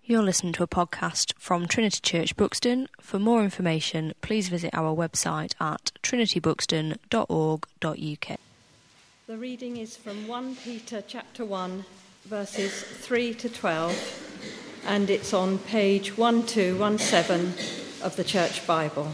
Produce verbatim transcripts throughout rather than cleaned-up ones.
You're listening to a podcast from Trinity Church Buxton. For more information, please visit our website at trinity buxton dot org dot u k. The reading is from First Peter chapter one, verses three to twelve, and it's on page twelve seventeen of the Church Bible.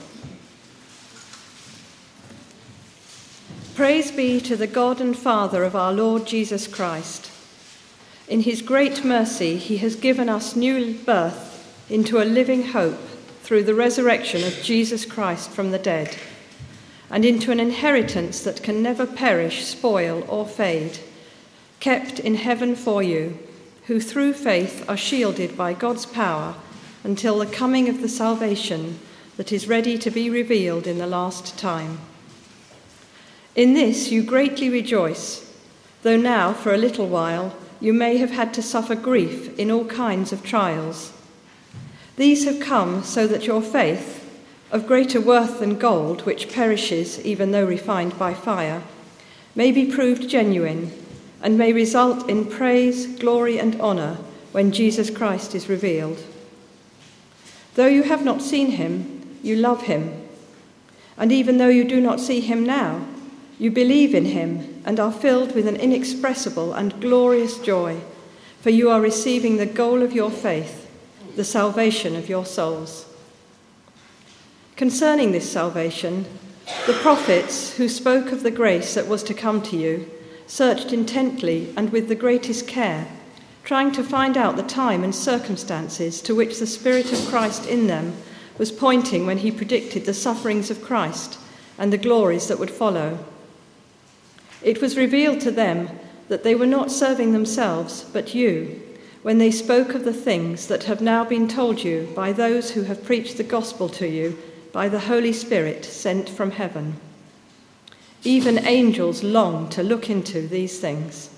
Praise be to the God and Father of our Lord Jesus Christ. In his great mercy, he has given us new birth into a living hope through the resurrection of Jesus Christ from the dead, and into an inheritance that can never perish, spoil, or fade, kept in heaven for you, who through faith are shielded by God's power until the coming of the salvation that is ready to be revealed in the last time. In this you greatly rejoice, though now, for a little while, you may have had to suffer grief in all kinds of trials. These have come so that your faith, of greater worth than gold, which perishes even though refined by fire, may be proved genuine and may result in praise, glory, and honour when Jesus Christ is revealed. Though you have not seen him, you love him. And even though you do not see him now, you believe in him and are filled with an inexpressible and glorious joy, for you are receiving the goal of your faith, the salvation of your souls. Concerning this salvation, the prophets who spoke of the grace that was to come to you searched intently and with the greatest care, trying to find out the time and circumstances to which the Spirit of Christ in them was pointing when he predicted the sufferings of Christ and the glories that would follow. It was revealed to them that they were not serving themselves, but you, when they spoke of the things that have now been told you by those who have preached the gospel to you by the Holy Spirit sent from heaven. Even angels long to look into these things.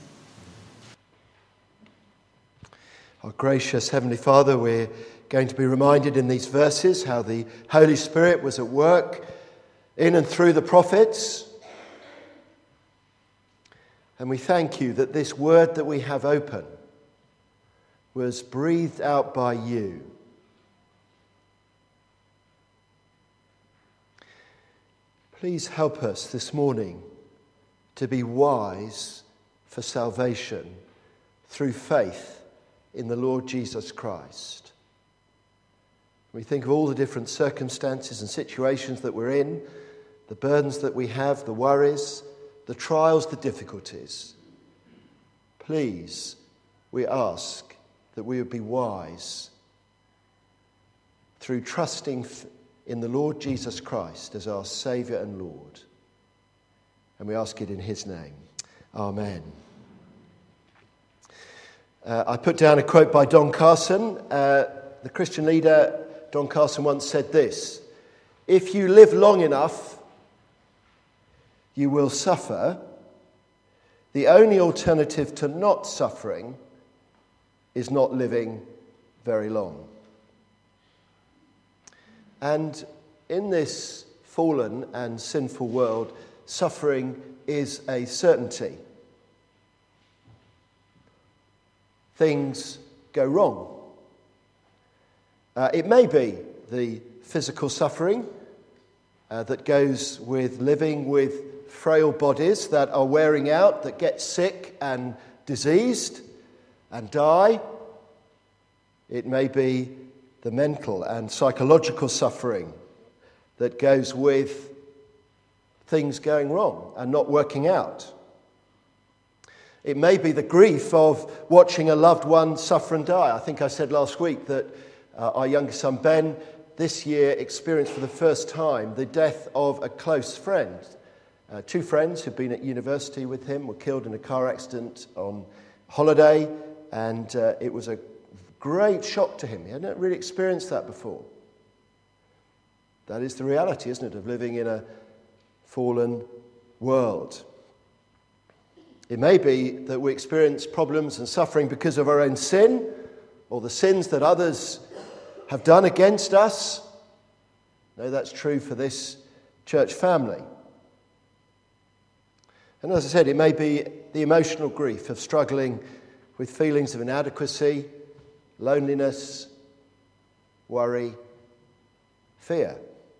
Our gracious Heavenly Father, we're going to be reminded in these verses how the Holy Spirit was at work in and through the prophets. And we thank you that this word that we have open was breathed out by you. Please help us this morning to be wise for salvation through faith in the Lord Jesus Christ. We think of all the different circumstances and situations that we're in, the burdens that we have, the worries, the trials, the difficulties. Please, we ask that we would be wise through trusting in the Lord Jesus Christ as our Saviour and Lord. And we ask it in his name. Amen. Uh, I put down a quote by Don Carson. Uh, the Christian leader, Don Carson, once said this: "If you live long enough, you will suffer. The only alternative to not suffering is not living very long." And in this fallen and sinful world, suffering is a certainty. Things go wrong. Uh, it may be the physical suffering uh, that goes with living with frail bodies that are wearing out, that get sick and diseased and die. It may be the mental and psychological suffering that goes with things going wrong and not working out. It may be the grief of watching a loved one suffer and die. I think I said last week that uh, our youngest son Ben this year experienced for the first time the death of a close friend. Uh, two friends who'd been at university with him were killed in a car accident on holiday, and uh, it was a great shock to him. He hadn't really experienced that before. That is the reality, isn't it, of living in a fallen world. It may be that we experience problems and suffering because of our own sin, or the sins that others have done against us. No, that's true for this church family. And as I said, it may be the emotional grief of struggling with feelings of inadequacy, loneliness, worry, fear.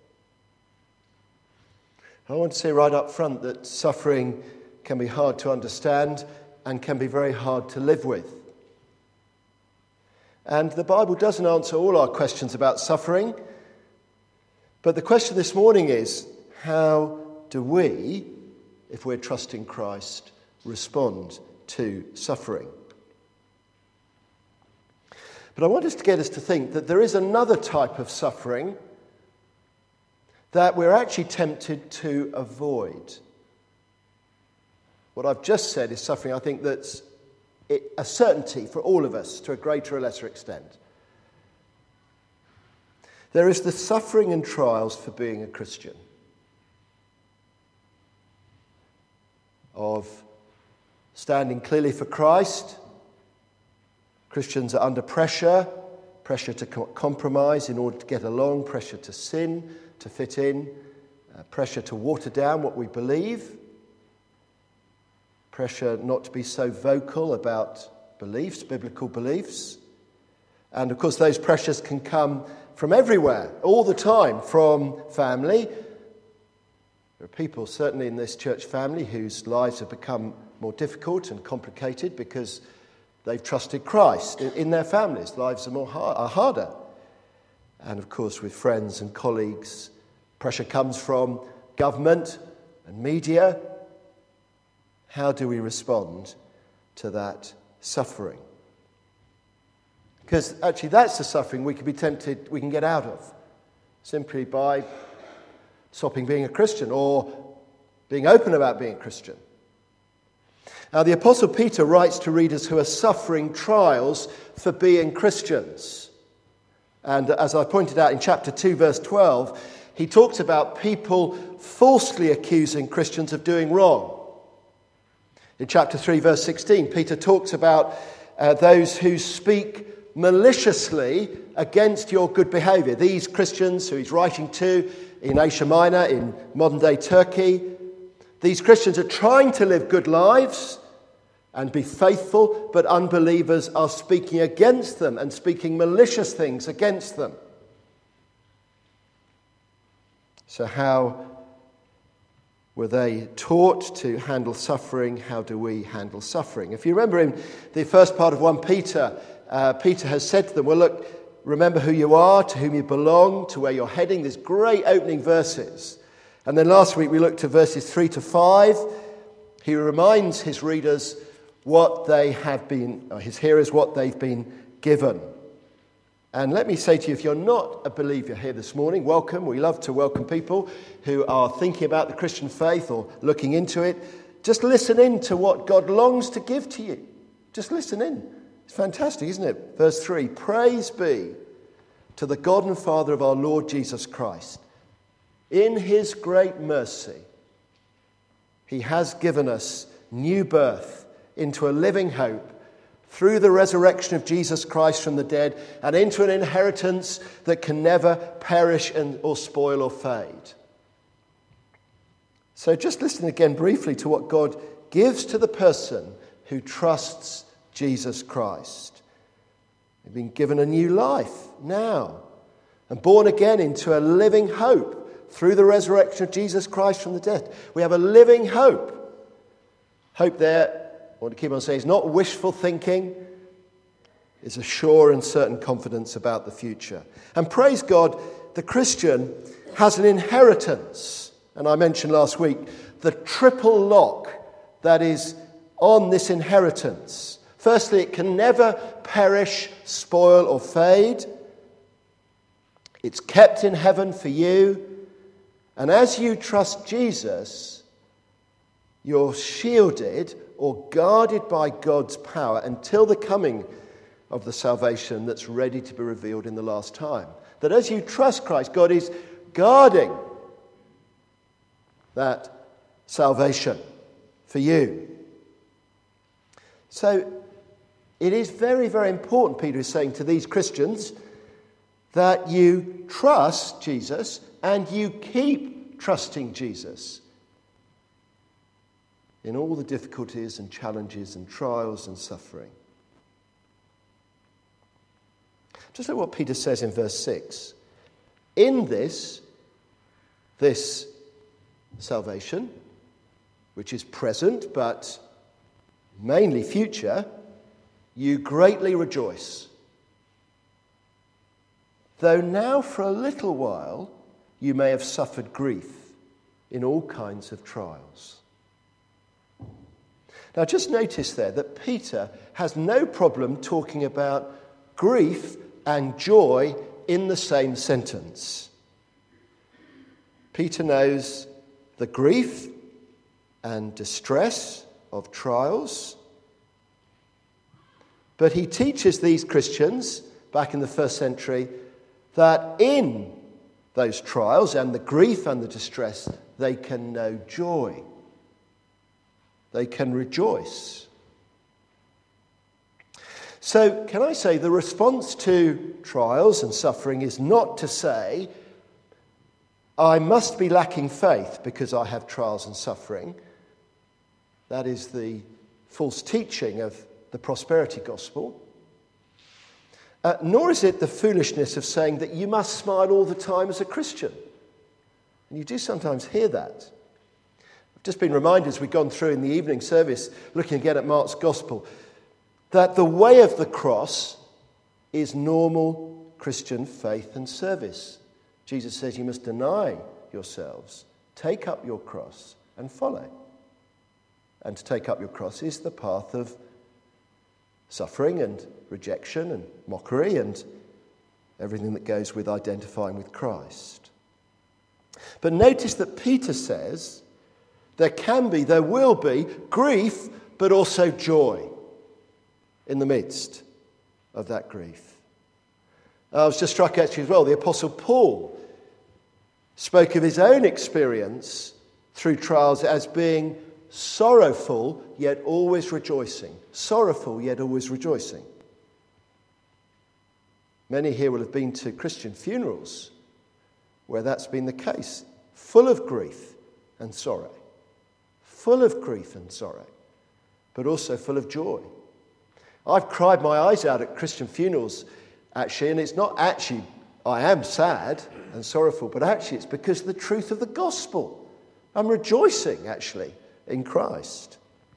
I want to say right up front that suffering can be hard to understand and can be very hard to live with. And the Bible doesn't answer all our questions about suffering, but the question this morning is, how do we, if we're trusting Christ, respond to suffering? But I want us to get us to think that there is another type of suffering that we're actually tempted to avoid. What I've just said is suffering, I think, that's a certainty for all of us to a greater or lesser extent. There is the suffering and trials for being a Christian, of standing clearly for Christ. Christians are under pressure, pressure to co- compromise in order to get along, pressure to sin, to fit in, uh, pressure to water down what we believe, pressure not to be so vocal about beliefs, biblical beliefs. And of course those pressures can come from everywhere, all the time, from family. There are people, certainly in this church family, whose lives have become more difficult and complicated because they've trusted Christ. In their families, lives are more hard, are harder. And of course, with friends and colleagues, pressure comes from government and media. How do we respond to that suffering? Because actually, that's the suffering we can be tempted, we can get out of, simply by stopping being a Christian or being open about being a Christian. Now, the Apostle Peter writes to readers who are suffering trials for being Christians. And as I pointed out in chapter two, verse twelve, he talks about people falsely accusing Christians of doing wrong. In chapter three, verse sixteen, Peter talks about uh, those who speak maliciously against your good behaviour. These Christians who he's writing to in Asia Minor, in modern-day Turkey, these Christians are trying to live good lives and be faithful, but unbelievers are speaking against them and speaking malicious things against them. So how were they taught to handle suffering? How do we handle suffering? If you remember in the first part of First Peter, uh, Peter has said to them, well, look, remember who you are, to whom you belong, to where you're heading. There's great opening verses. And then last week we looked at verses three to five. He reminds his readers what they have been, or his hearers, what they've been given. And let me say to you, if you're not a believer here this morning, welcome. We love to welcome people who are thinking about the Christian faith or looking into it. Just listen in to what God longs to give to you. Just listen in. It's fantastic, isn't it? Verse three, praise be to the God and Father of our Lord Jesus Christ. In his great mercy, he has given us new birth into a living hope through the resurrection of Jesus Christ from the dead and into an inheritance that can never perish and, or spoil or fade. So just listen again briefly to what God gives to the person who trusts Jesus Christ. They've been given a new life now and born again into a living hope through the resurrection of Jesus Christ from the dead. We have a living hope. Hope there, I want to keep on saying, is not wishful thinking. It's a sure and certain confidence about the future. And praise God, the Christian has an inheritance. And I mentioned last week the triple lock that is on this inheritance. Firstly, it can never perish, spoil, or fade. It's kept in heaven for you. And as you trust Jesus, you're shielded or guarded by God's power until the coming of the salvation that's ready to be revealed in the last time. That as you trust Christ, God is guarding that salvation for you. So it is very, very important, Peter is saying to these Christians, that you trust Jesus and you keep trusting Jesus in all the difficulties and challenges and trials and suffering. Just look what Peter says in verse six. In this, this salvation, which is present but mainly future, you greatly rejoice. Though now for a little while you may have suffered grief in all kinds of trials. Now just notice there that Peter has no problem talking about grief and joy in the same sentence. Peter knows the grief and distress of trials, but he teaches these Christians back in the first century that in those trials and the grief and the distress, they can know joy. They can rejoice. So, can I say the response to trials and suffering is not to say, I must be lacking faith because I have trials and suffering. That is the false teaching of the prosperity gospel. Uh, nor is it the foolishness of saying that you must smile all the time as a Christian. And you do sometimes hear that. I've just been reminded as we've gone through in the evening service, looking again at Mark's gospel, that the way of the cross is normal Christian faith and service. Jesus says you must deny yourselves, take up your cross and follow. And to take up your cross is the path of suffering and rejection and mockery and everything that goes with identifying with Christ. But notice that Peter says there can be, there will be grief, but also joy in the midst of that grief. I was just struck actually as well, the Apostle Paul spoke of his own experience through trials as being sorrowful, yet always rejoicing. Sorrowful, yet always rejoicing. Many here will have been to Christian funerals where that's been the case. Full of grief and sorrow. Full of grief and sorrow, but also full of joy. I've cried my eyes out at Christian funerals, actually, and it's not actually, I am sad and sorrowful, but actually it's because of the truth of the gospel. I'm rejoicing, actually, in Christ.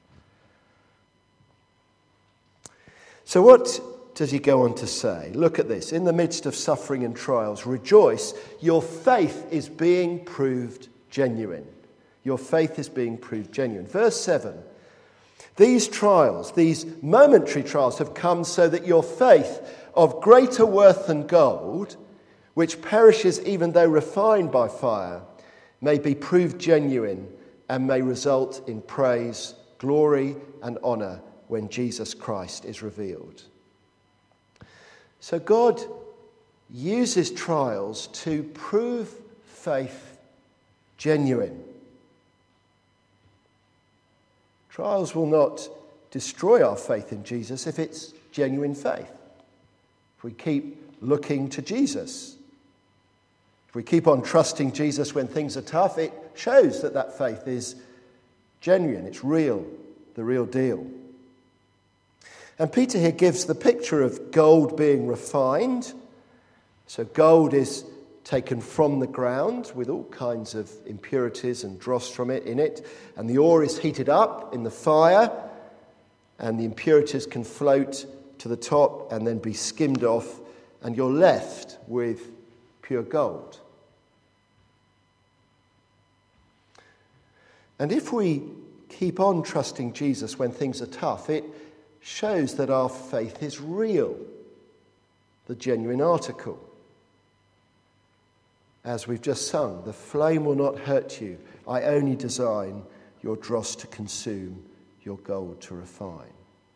So what does he go on to say? Look at this. In the midst of suffering and trials, rejoice. Your faith is being proved genuine. Your faith is being proved genuine. Verse seven. These trials, these momentary trials, have come so that your faith, of greater worth than gold, which perishes even though refined by fire, may be proved genuine and may result in praise, glory, and honour when Jesus Christ is revealed. So God uses trials to prove faith genuine. Trials will not destroy our faith in Jesus if it's genuine faith. If we keep looking to Jesus, if we keep on trusting Jesus when things are tough, it shows that that faith is genuine, it's real, the real deal. And Peter here gives the picture of gold being refined. So gold is taken from the ground with all kinds of impurities and dross from it in it, and the ore is heated up in the fire, and the impurities can float to the top and then be skimmed off, and you're left with pure gold. And if we keep on trusting Jesus when things are tough, it shows that our faith is real, the genuine article. As we've just sung, the flame will not hurt you. I only design your dross to consume, your gold to refine.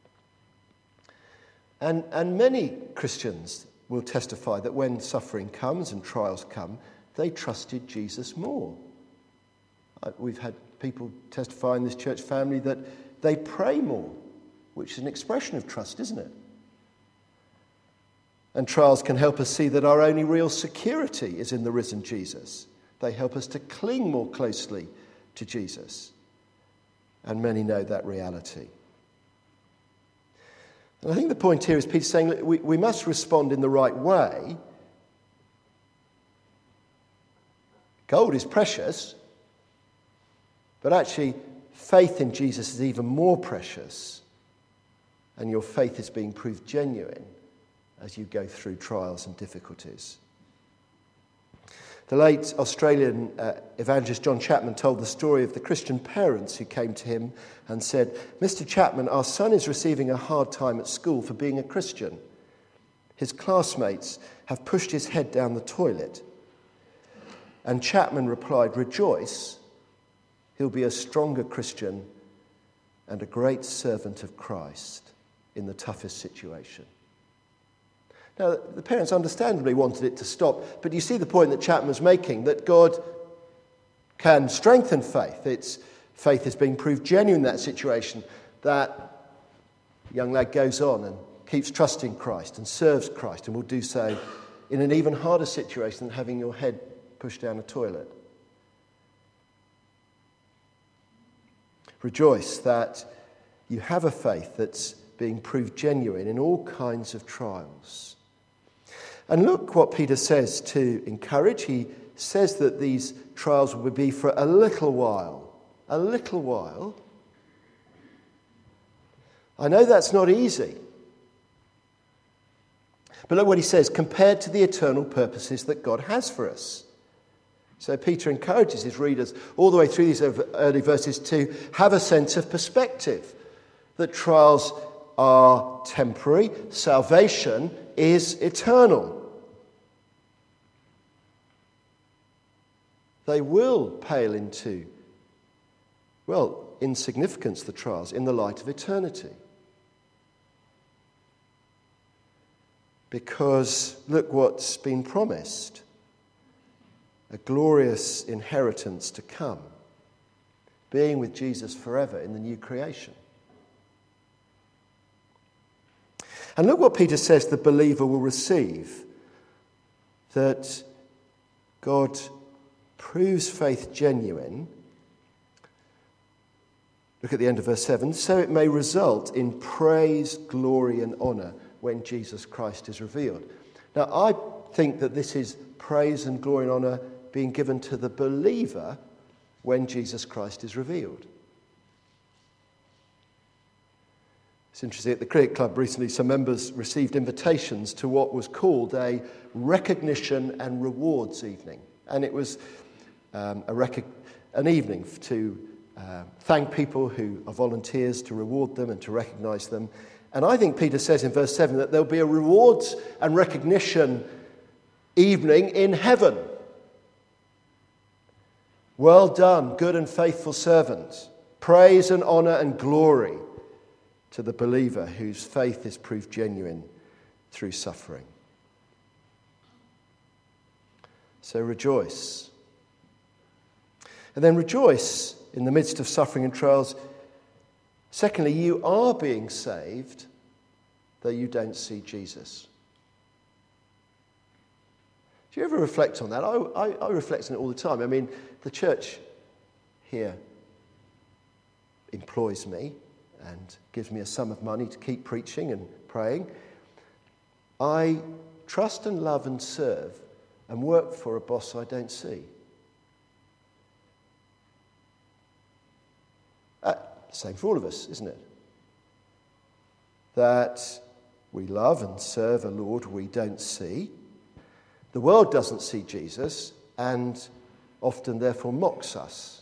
And, and many Christians will testify that when suffering comes and trials come, they trusted Jesus more. We've had people testify in this church family that they pray more, which is an expression of trust, isn't it? And trials can help us see that our only real security is in the risen Jesus. They help us to cling more closely to Jesus. And many know that reality. And I think the point here is Peter's saying that we, we must respond in the right way. Gold is precious, but actually faith in Jesus is even more precious, and your faith is being proved genuine as you go through trials and difficulties. The late Australian uh, evangelist John Chapman told the story of the Christian parents who came to him and said, "Mister Chapman, our son is receiving a hard time at school for being a Christian. His classmates have pushed his head down the toilet." And Chapman replied, "Rejoice, he'll be a stronger Christian and a great servant of Christ in the toughest situation." Now, the parents understandably wanted it to stop, but you see the point that Chapman was making, that God can strengthen faith. It's, faith is being proved genuine in that situation. That young lad goes on and keeps trusting Christ and serves Christ and will do so in an even harder situation than having your head pushed down a toilet. Rejoice that you have a faith that's being proved genuine in all kinds of trials. And look what Peter says to encourage. He says that these trials will be for a little while. A little while. I know that's not easy. But look what he says, compared to the eternal purposes that God has for us. So Peter encourages his readers all the way through these early verses to have a sense of perspective, that trials are temporary, salvation is eternal. They will pale into, well, insignificance, the trials, in the light of eternity. Because look what's been promised. A glorious inheritance to come, being with Jesus forever in the new creation. And look what Peter says the believer will receive, that God proves faith genuine. Look at the end of verse seven. So it may result in praise, glory and honour when Jesus Christ is revealed. Now I think that this is praise and glory and honour being given to the believer when Jesus Christ is revealed. It's interesting, at the Cricket Club recently, some members received invitations to what was called a recognition and rewards evening. And it was um, a rec- an evening to uh, thank people who are volunteers, to reward them and to recognise them. And I think Peter says in verse seven that there'll be a rewards and recognition evening in heaven. Well done, good and faithful servant. Praise and honour and glory to the believer whose faith is proved genuine through suffering. So rejoice. And then rejoice in the midst of suffering and trials. Secondly, you are being saved, though you don't see Jesus. Do you ever reflect on that? I, I, I reflect on it all the time. I mean, the church here employs me and gives me a sum of money to keep preaching and praying. I trust and love and serve and work for a boss I don't see. Uh, same for all of us, isn't it? That we love and serve a Lord we don't see. The world doesn't see Jesus and often therefore mocks us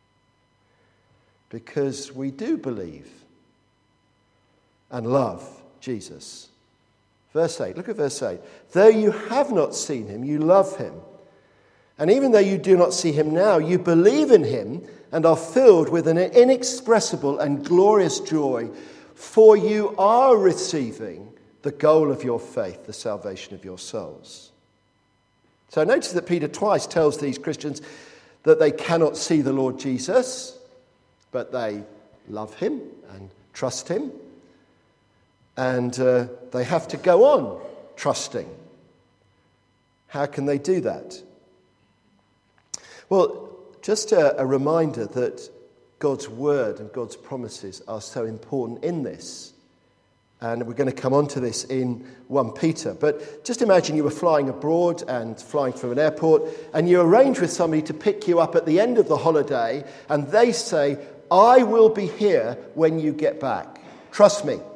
because we do believe and love Jesus. Verse eight, look at verse eight. Though you have not seen him, you love him. And even though you do not see him now, you believe in him and are filled with an inexpressible and glorious joy, for you are receiving the goal of your faith, the salvation of your souls. So notice that Peter twice tells these Christians that they cannot see the Lord Jesus, but they love him and trust him. And uh, they have to go on trusting. How can they do that? Well, just a, a reminder that God's word and God's promises are so important in this. And we're going to come on to this in First Peter. But just imagine you were flying abroad and flying from an airport, and you arrange with somebody to pick you up at the end of the holiday, and they say, I will be here when you get back. Trust me.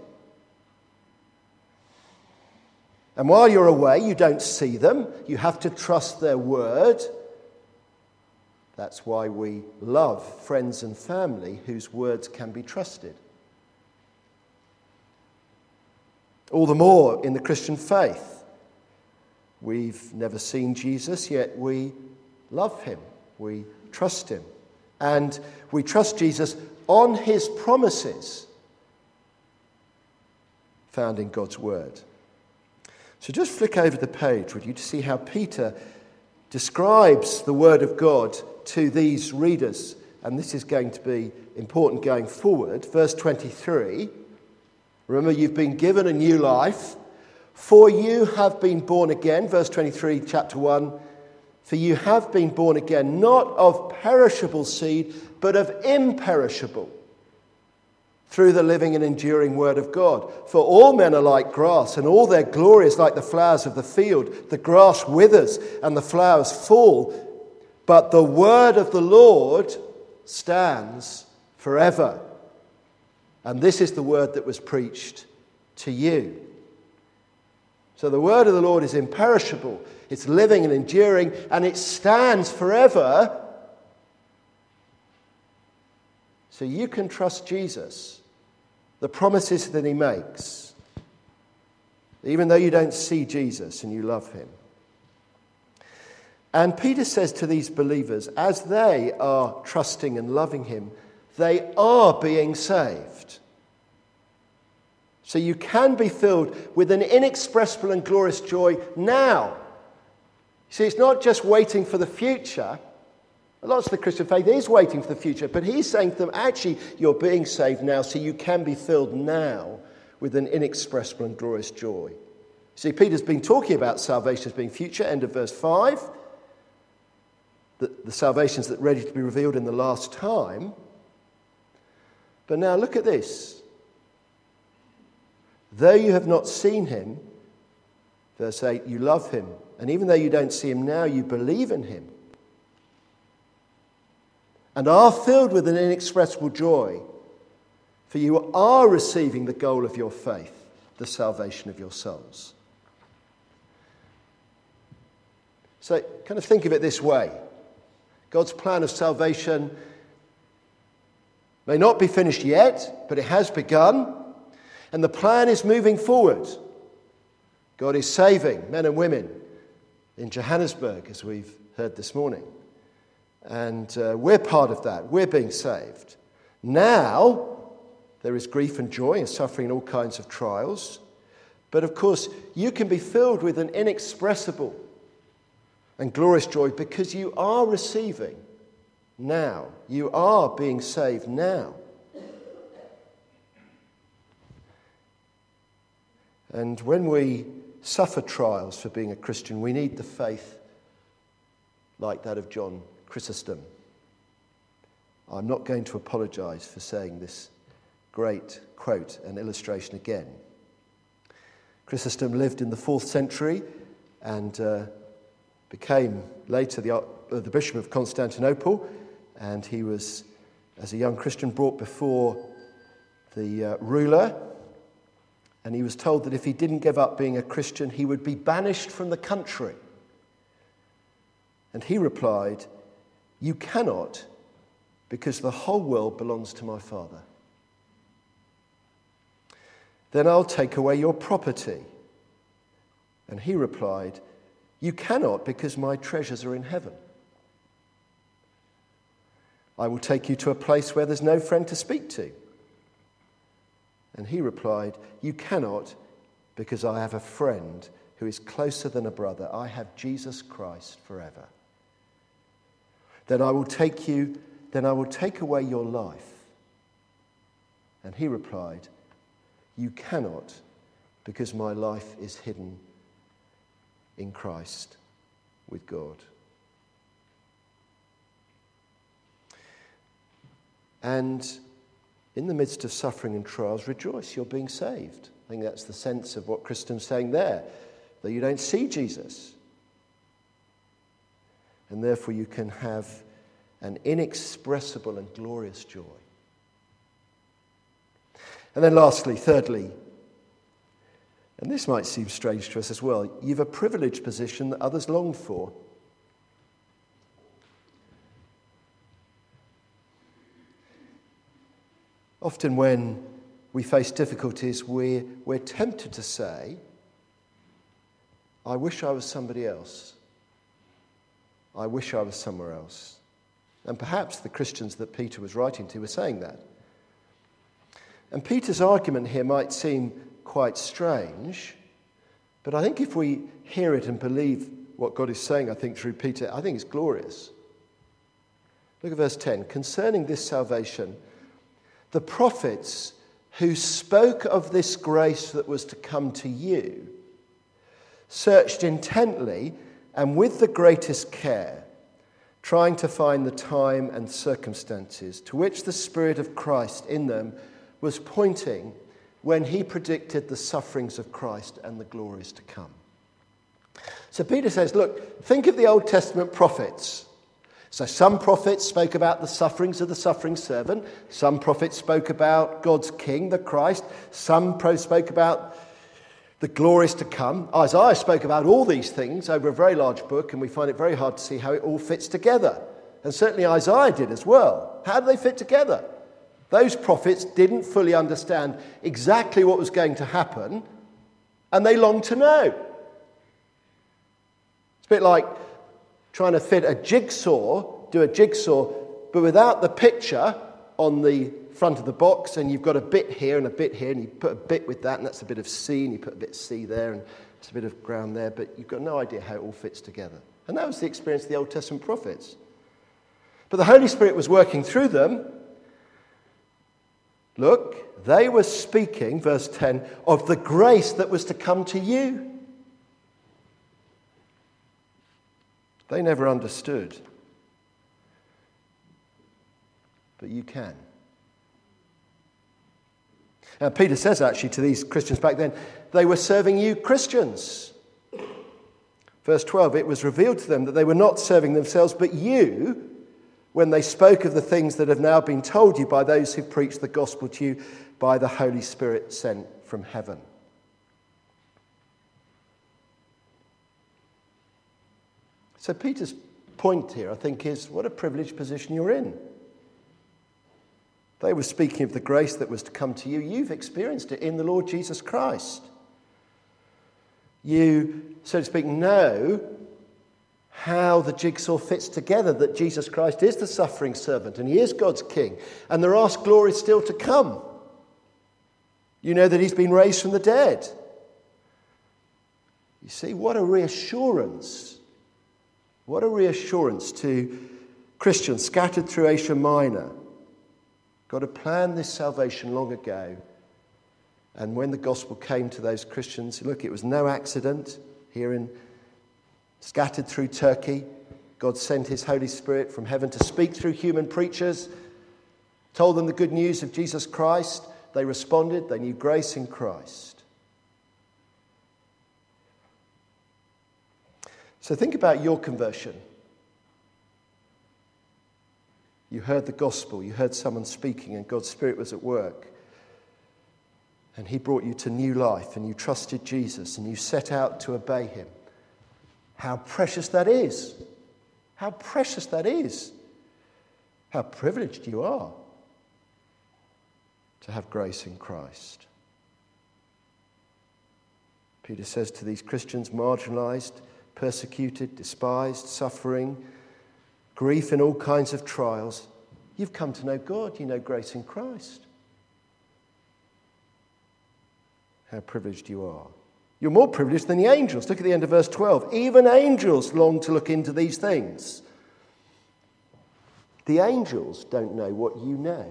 And while you're away, you don't see them. You have to trust their word. That's why we love friends and family whose words can be trusted. All the more in the Christian faith. We've never seen Jesus, yet we love him. We trust him. And we trust Jesus on his promises found in God's word. So just flick over the page, would you, to see how Peter describes the word of God to these readers. And this is going to be important going forward. Verse twenty-three. Remember, you've been given a new life, for you have been born again. Verse twenty-three, chapter one. For you have been born again, not of perishable seed, but of imperishable, through the living and enduring word of God. For all men are like grass, and all their glory is like the flowers of the field. The grass withers, and the flowers fall, but the word of the Lord stands forever. And this is the word that was preached to you. So the word of the Lord is imperishable, it's living and enduring, and it stands forever. So you can trust Jesus, the promises that he makes, even though you don't see Jesus and you love him. And Peter says to these believers, as they are trusting and loving him, they are being saved. So you can be filled with an inexpressible and glorious joy now. See, it's not just waiting for the future. Lots of the Christian faith is waiting for the future, but he's saying to them, actually, you're being saved now, so you can be filled now with an inexpressible and glorious joy. See, Peter's been talking about salvation as being future, end of verse five. The, the salvations that are ready to be revealed in the last time. But now look at this. Though you have not seen him, verse eight, you love him. And even though you don't see him now, you believe in him. And are filled with an inexpressible joy, for you are receiving the goal of your faith, the salvation of your souls. So kind of think of it this way. God's plan of salvation may not be finished yet, but it has begun. And the plan is moving forward. God is saving men and women in Johannesburg, as we've heard this morning. And uh, we're part of that. We're being saved. Now, there is grief and joy and suffering and all kinds of trials. But of course, you can be filled with an inexpressible and glorious joy because you are receiving now. You are being saved now. And when we suffer trials for being a Christian, we need the faith like that of John Chrysostom. I'm not going to apologize for saying this great quote and illustration again. Chrysostom lived in the fourth century and uh, became later the, uh, the Bishop of Constantinople, and he was, as a young Christian, brought before the uh, ruler, and he was told that if he didn't give up being a Christian, he would be banished from the country. And he replied, "You cannot, because the whole world belongs to my Father." "Then I'll take away your property." And he replied, "You cannot, because my treasures are in heaven." "I will take you to a place where there's no friend to speak to." And he replied, "You cannot, because I have a friend who is closer than a brother. I have Jesus Christ forever." "Then I will take you, then I will take away your life." And he replied, "You cannot, because my life is hidden in Christ with God." And in the midst of suffering and trials, rejoice, you're being saved. I think that's the sense of what Christian's saying there, that you don't see Jesus. And therefore you can have an inexpressible and glorious joy. And then lastly, thirdly, and this might seem strange to us as well, you've a privileged position that others long for. Often when we face difficulties, we're, we're tempted to say, I wish I was somebody else. I wish I was somewhere else. And perhaps the Christians that Peter was writing to were saying that. And Peter's argument here might seem quite strange, but I think if we hear it and believe what God is saying, I think through Peter, I think it's glorious. Look at verse ten. Concerning this salvation, the prophets who spoke of this grace that was to come to you searched intently and with the greatest care, trying to find the time and circumstances to which the Spirit of Christ in them was pointing when he predicted the sufferings of Christ and the glories to come. So Peter says, look, think of the Old Testament prophets. So some prophets spoke about the sufferings of the suffering servant. Some prophets spoke about God's King, the Christ. Some pro spoke about the glories to come. Isaiah spoke about all these things over a very large book, and we find it very hard to see how it all fits together. And certainly Isaiah did as well. How do they fit together? Those prophets didn't fully understand exactly what was going to happen, and they longed to know. It's a bit like trying to fit a jigsaw, do a jigsaw, but without the picture on the front of the box, and you've got a bit here and a bit here, and you put a bit with that, and that's a bit of C, and you put a bit of C there, and it's a bit of ground there, but you've got no idea how it all fits together. And that was the experience of the Old Testament prophets. But the Holy Spirit was working through them. Look, they were speaking, verse ten, of the grace that was to come to you. They never understood. But you can. Now, Peter says actually to these Christians back then, they were serving you Christians. Verse twelve, it was revealed to them that they were not serving themselves, but you, when they spoke of the things that have now been told you by those who preached the gospel to you by the Holy Spirit sent from heaven. So Peter's point here, I think, is what a privileged position you're in. They were speaking of the grace that was to come to you. You've experienced it in the Lord Jesus Christ. You, so to speak, know how the jigsaw fits together, that Jesus Christ is the suffering servant and he is God's King. And there are glories still to come. You know that he's been raised from the dead. You see, what a reassurance. What a reassurance to Christians scattered through Asia Minor. God had planned this salvation long ago. And when the gospel came to those Christians, look, it was no accident. Here in scattered through Turkey, God sent his Holy Spirit from heaven to speak through human preachers, told them the good news of Jesus Christ. They responded. They knew grace in Christ. So think about your conversion. You heard the gospel, you heard someone speaking, and God's Spirit was at work. And he brought you to new life, and you trusted Jesus, and you set out to obey him. How precious that is. How precious that is. How privileged you are to have grace in Christ. Peter says to these Christians, marginalized, persecuted, despised, suffering, grief in all kinds of trials, you've come to know God, you know grace in Christ. How privileged you are. You're more privileged than the angels. Look at the end of verse twelve. Even angels long to look into these things. The angels don't know what you know.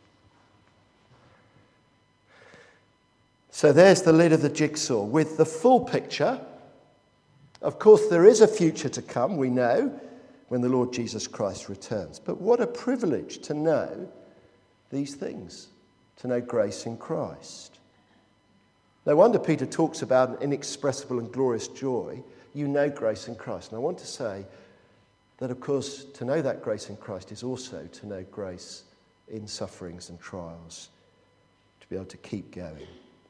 So there's the lid of the jigsaw with the full picture. Of course, there is a future to come, we know, when the Lord Jesus Christ returns. But what a privilege to know these things, to know grace in Christ. No wonder Peter talks about an inexpressible and glorious joy. You know grace in Christ. And I want to say that, of course, to know that grace in Christ is also to know grace in sufferings and trials, to be able to keep going.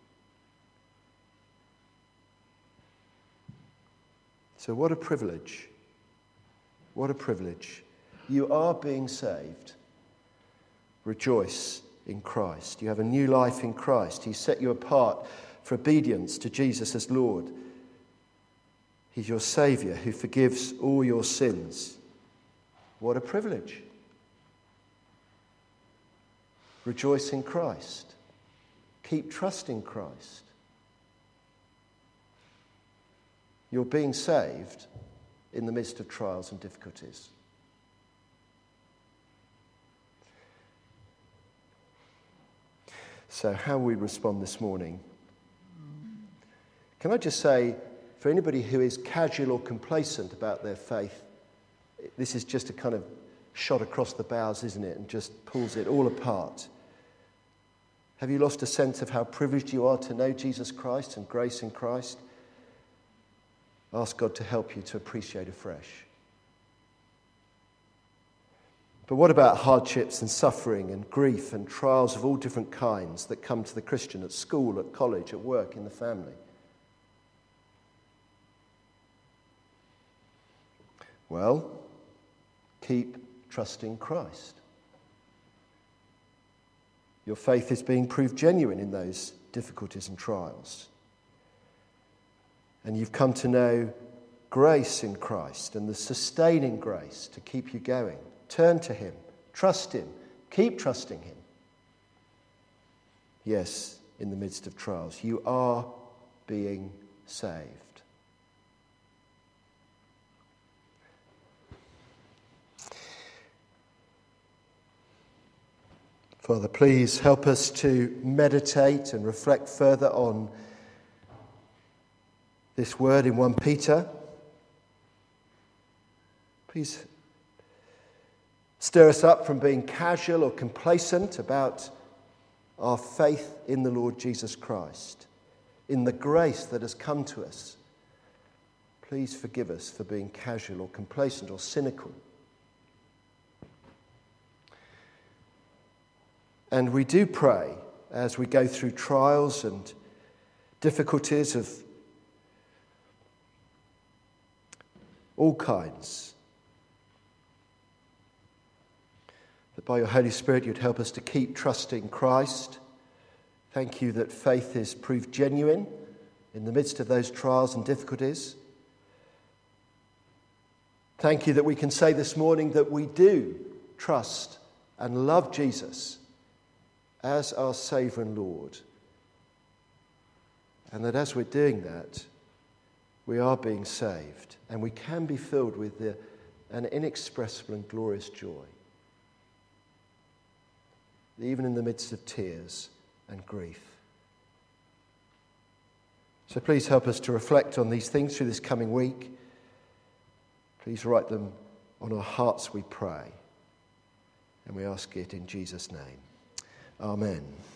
So what a privilege. What a privilege. You are being saved. Rejoice in Christ. You have a new life in Christ. He set you apart for obedience to Jesus as Lord. He's your Saviour who forgives all your sins. What a privilege. Rejoice in Christ. Keep trusting Christ. You're being saved in the midst of trials and difficulties. So how we respond this morning? Can I just say, for anybody who is casual or complacent about their faith, this is just a kind of shot across the bows, isn't it? And just pulls it all apart. Have you lost a sense of how privileged you are to know Jesus Christ and grace in Christ? Ask God to help you to appreciate afresh. But what about hardships and suffering and grief and trials of all different kinds that come to the Christian at school, at college, at work, in the family? Well, keep trusting Christ. Your faith is being proved genuine in those difficulties and trials. And you've come to know grace in Christ and the sustaining grace to keep you going. Turn to him. Trust him. Keep trusting him. Yes, in the midst of trials, you are being saved. Father, please help us to meditate and reflect further on this word in First Peter. Please stir us up from being casual or complacent about our faith in the Lord Jesus Christ, in the grace that has come to us. Please forgive us for being casual or complacent or cynical. And we do pray as we go through trials and difficulties of all kinds, that by your Holy Spirit you'd help us to keep trusting Christ. Thank you that faith is proved genuine in the midst of those trials and difficulties. Thank you that we can say this morning that we do trust and love Jesus as our Saviour and Lord. And that as we're doing that, we are being saved, and we can be filled with the, an inexpressible and glorious joy, even in the midst of tears and grief. So please help us to reflect on these things through this coming week. Please write them on our hearts, we pray. And we ask it in Jesus' name. Amen.